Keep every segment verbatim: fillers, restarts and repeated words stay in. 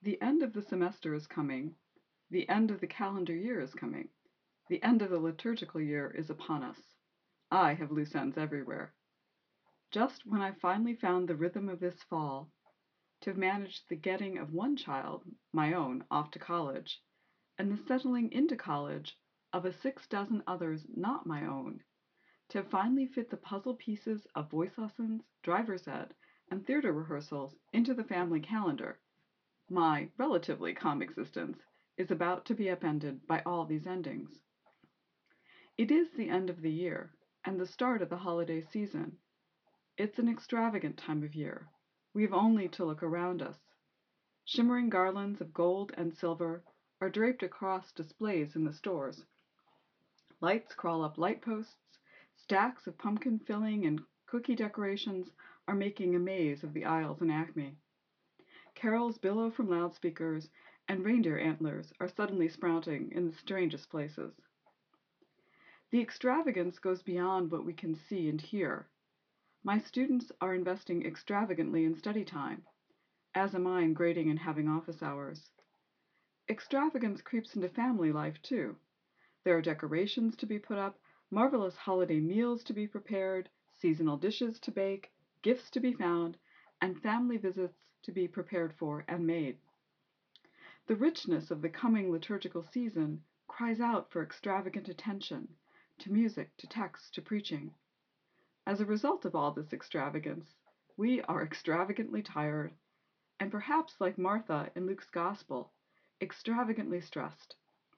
The end of the semester is coming. The end of the calendar year is coming. The end of the liturgical year is upon us. I have loose ends everywhere. Just when I finally found the rhythm of this fall, to have managed the getting of one child, my own, off to college, and the settling into college of a six dozen others not my own, to have finally fit the puzzle pieces of voice lessons, driver's ed, and theater rehearsals into the family calendar, my relatively calm existence is about to be upended by all these endings. It is the end of the year, and the start of the holiday season. It's an extravagant time of year. We have only to look around us. Shimmering garlands of gold and silver are draped across displays in the stores. Lights crawl up light posts. Stacks of pumpkin filling and cookie decorations are making a maze of the aisles in Acme. Carols billow from loudspeakers, and reindeer antlers are suddenly sprouting in the strangest places. The extravagance goes beyond what we can see and hear. My students are investing extravagantly in study time, as am I in grading and having office hours. Extravagance creeps into family life, too. There are decorations to be put up, marvelous holiday meals to be prepared, seasonal dishes to bake, gifts to be found, and family visits to be prepared for and made. The richness of the coming liturgical season cries out for extravagant attention, to music, to text, to preaching. As a result of all this extravagance, we are extravagantly tired, and perhaps like Martha in Luke's Gospel, extravagantly stressed.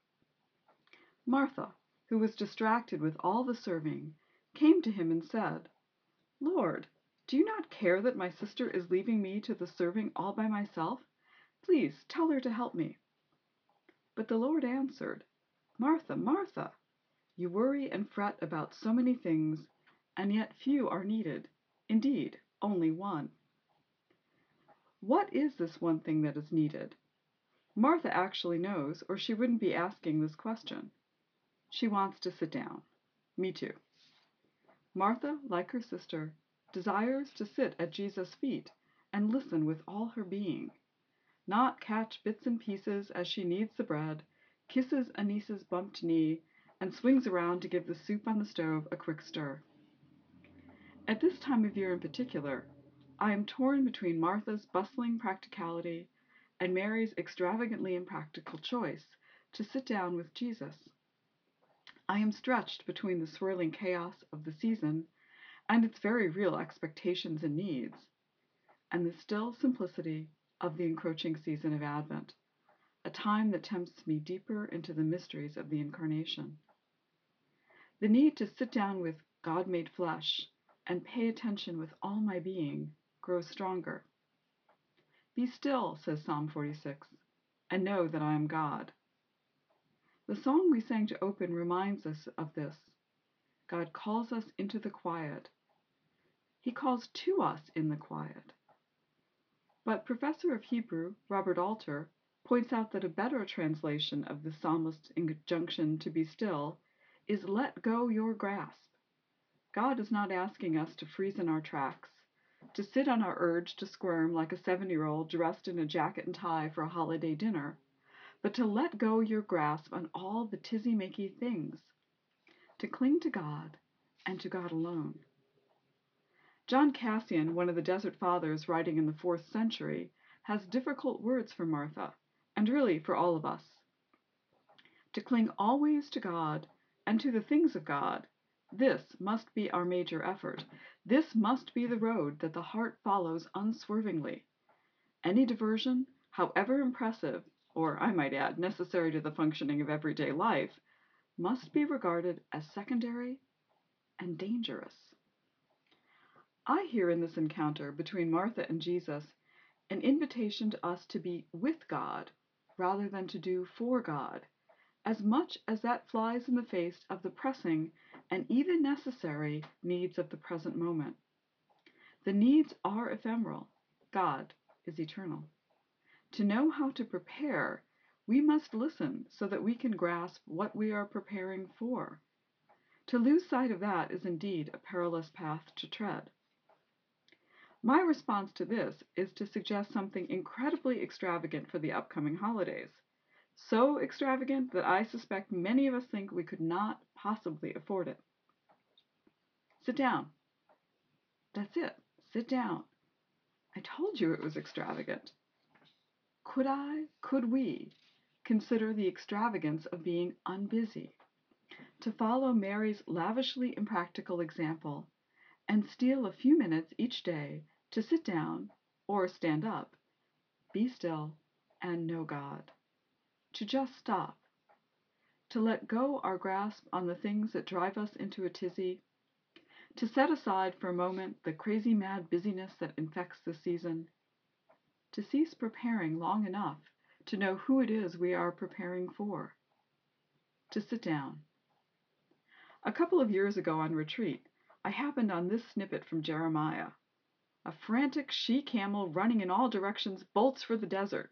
Martha, who was distracted with all the serving, came to him and said, "Lord, do you not care that my sister is leaving me to the serving all by myself? Please tell her to help me." But the Lord answered, "Martha, Martha, you worry and fret about so many things, and yet few are needed, indeed, only one." What is this one thing that is needed? Martha actually knows, or she wouldn't be asking this question. She wants to sit down. Me too. Martha, like her sister, desires to sit at Jesus' feet and listen with all her being, not catch bits and pieces as she kneads the bread, kisses a niece's bumped knee, and swings around to give the soup on the stove a quick stir. At this time of year in particular, I am torn between Martha's bustling practicality and Mary's extravagantly impractical choice to sit down with Jesus. I am stretched between the swirling chaos of the season and its very real expectations and needs, and the still simplicity of the encroaching season of Advent, a time that tempts me deeper into the mysteries of the Incarnation. The need to sit down with God made flesh and pay attention with all my being grows stronger. "Be still," says Psalm forty-six, "and know that I am God." The song we sang to open reminds us of this. God calls us into the quiet. He calls to us in the quiet. But Professor of Hebrew Robert Alter points out that a better translation of the psalmist's injunction to be still is "let go your grasp." God is not asking us to freeze in our tracks, to sit on our urge to squirm like a seven-year-old dressed in a jacket and tie for a holiday dinner, but to let go your grasp on all the tizzy-makey things, to cling to God and to God alone. John Cassian, one of the Desert Fathers writing in the fourth century, has difficult words for Martha, and really for all of us. To cling always to God and to the things of God, this must be our major effort. This must be the road that the heart follows unswervingly. Any diversion, however impressive, or I might add, necessary to the functioning of everyday life, must be regarded as secondary and dangerous. I hear in this encounter between Martha and Jesus an invitation to us to be with God rather than to do for God, as much as that flies in the face of the pressing and even necessary needs of the present moment. The needs are ephemeral. God is eternal. To know how to prepare, we must listen so that we can grasp what we are preparing for. To lose sight of that is indeed a perilous path to tread. My response to this is to suggest something incredibly extravagant for the upcoming holidays. So extravagant that I suspect many of us think we could not possibly afford it. Sit down. That's it. Sit down. I told you it was extravagant. Could I, could we, consider the extravagance of being unbusy? To follow Mary's lavishly impractical example and steal a few minutes each day to sit down or stand up, be still, and know God. To just stop. To let go our grasp on the things that drive us into a tizzy. To set aside for a moment the crazy mad busyness that infects the season. To cease preparing long enough to know who it is we are preparing for. To sit down. A couple of years ago on retreat, I happened on this snippet from Jeremiah. A frantic she-camel running in all directions bolts for the desert.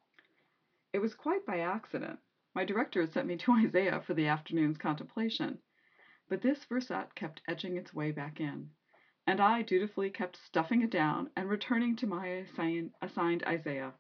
It was quite by accident. My director had sent me to Isaiah for the afternoon's contemplation, but this versette kept edging its way back in, and I dutifully kept stuffing it down and returning to my assign, assigned Isaiah.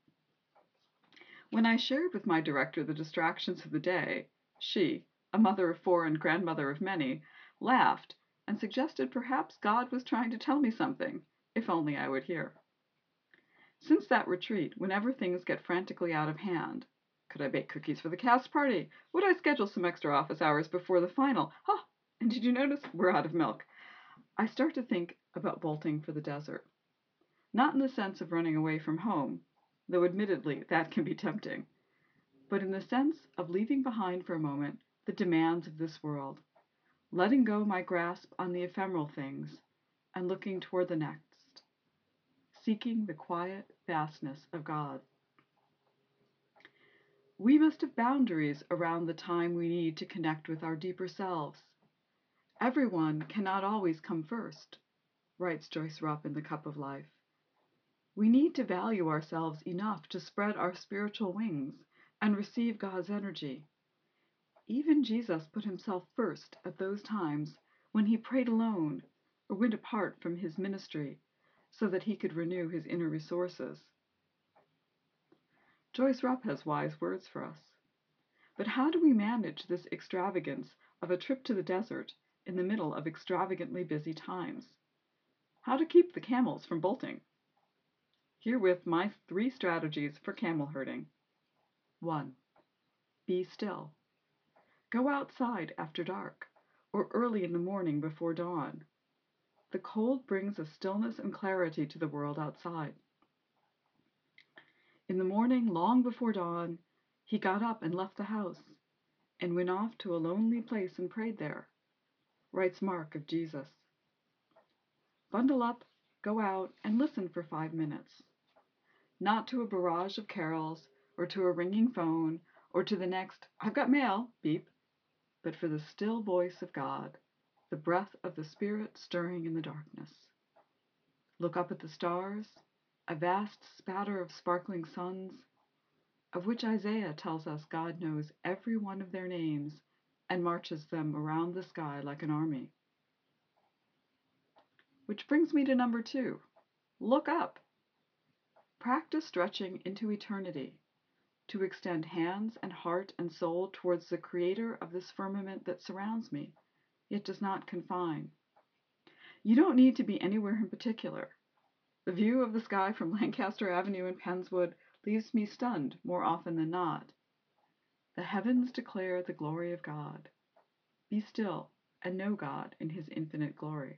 When I shared with my director the distractions of the day, she, a mother of four and grandmother of many, laughed and suggested perhaps God was trying to tell me something, if only I would hear. Since that retreat, whenever things get frantically out of hand, could I bake cookies for the cast party? Would I schedule some extra office hours before the final? Oh, and did you notice we're out of milk? I start to think about bolting for the desert. Not in the sense of running away from home, though admittedly that can be tempting, but in the sense of leaving behind for a moment the demands of this world, letting go my grasp on the ephemeral things, and looking toward the next, seeking the quiet vastness of God. We must have boundaries around the time we need to connect with our deeper selves. Everyone cannot always come first, writes Joyce Rupp in The Cup of Life. We need to value ourselves enough to spread our spiritual wings and receive God's energy. Even Jesus put himself first at those times when he prayed alone or went apart from his ministry so that he could renew his inner resources. Joyce Rupp has wise words for us. But how do we manage this extravagance of a trip to the desert in the middle of extravagantly busy times? How to keep the camels from bolting? Herewith my three strategies for camel herding. one. Be still. Go outside after dark, or early in the morning before dawn. The cold brings a stillness and clarity to the world outside. In the morning, long before dawn, he got up and left the house, and went off to a lonely place and prayed there, writes Mark of Jesus. Bundle up, go out, and listen for five minutes. Not to a barrage of carols, or to a ringing phone, or to the next "I've got mail" beep, but for the still voice of God, the breath of the Spirit stirring in the darkness. Look up at the stars, a vast spatter of sparkling suns, of which Isaiah tells us God knows every one of their names and marches them around the sky like an army. Which brings me to number two. Look up. Practice stretching into eternity, to extend hands and heart and soul towards the Creator of this firmament that surrounds me, yet does not confine. You don't need to be anywhere in particular. The view of the sky from Lancaster Avenue in Pennswood leaves me stunned more often than not. The heavens declare the glory of God. Be still and know God in his infinite glory.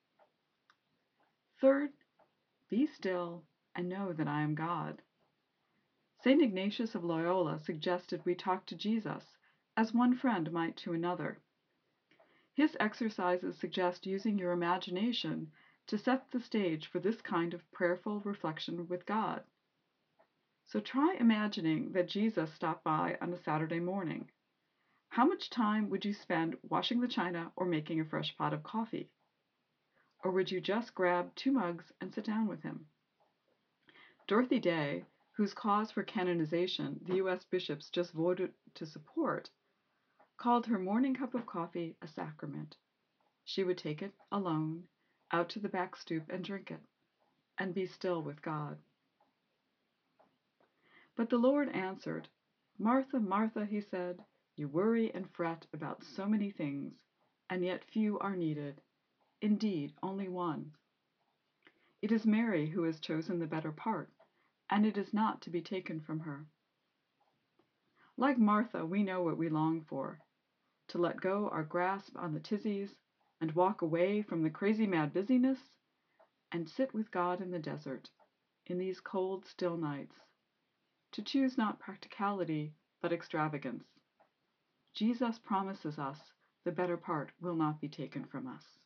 Third, be still and know that I am God. Saint Ignatius of Loyola suggested we talk to Jesus as one friend might to another. His exercises suggest using your imagination to set the stage for this kind of prayerful reflection with God. So try imagining that Jesus stopped by on a Saturday morning. How much time would you spend washing the china or making a fresh pot of coffee? Or would you just grab two mugs and sit down with him? Dorothy Day, whose cause for canonization the U S bishops just voted to support, called her morning cup of coffee a sacrament. She would take it, alone, out to the back stoop and drink it. and be still with God. But the Lord answered, "Martha, Martha," he said, "you worry and fret about so many things, and yet few are needed, indeed only one. It is Mary who has chosen the better part, and it is not to be taken from her." Like Martha, we know what we long for: to let go our grasp on the tizzies, and walk away from the crazy mad busyness, and sit with God in the desert, in these cold, still nights. To choose not practicality, but extravagance. Jesus promises us the better part will not be taken from us.